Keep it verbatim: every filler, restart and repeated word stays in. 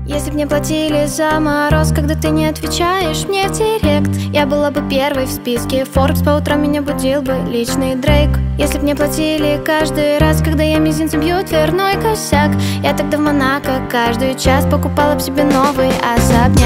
Если б мне платили за мороз, когда ты не отвечаешь мне в директ, я была бы первой в списке Forbes, по утрам меня будил бы личный Дрейк. Если б мне платили каждый раз, когда я мизинцем бью дверной косяк, я тогда в Монако каждый час покупала б себе новый особняк.